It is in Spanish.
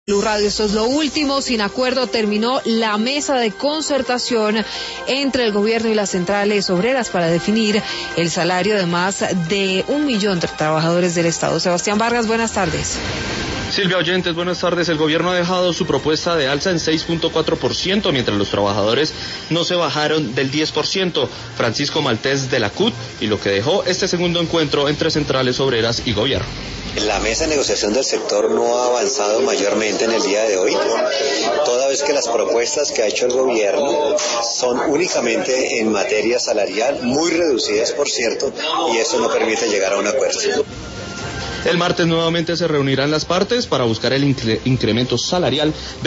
Blue Radio, esto es lo último. Sin acuerdo terminó la mesa de concertación entre el gobierno y las centrales obreras para definir el salario de más de 1 millón de trabajadores del Estado. Sebastián Vargas, buenas tardes. Silvia, oyentes, buenas tardes. El gobierno ha dejado su propuesta de alza en 6.4%, mientras los trabajadores no se bajaron del 10%. Francisco Maltés de la CUT, y lo que dejó este segundo encuentro entre centrales obreras y gobierno. La mesa de negociación del sector no ha avanzado mayormente en el día de hoy, toda vez que las propuestas que ha hecho el gobierno son únicamente en materia salarial, muy reducidas por cierto, y eso no permite llegar a un acuerdo. El martes nuevamente se reunirán las partes para buscar el incremento salarial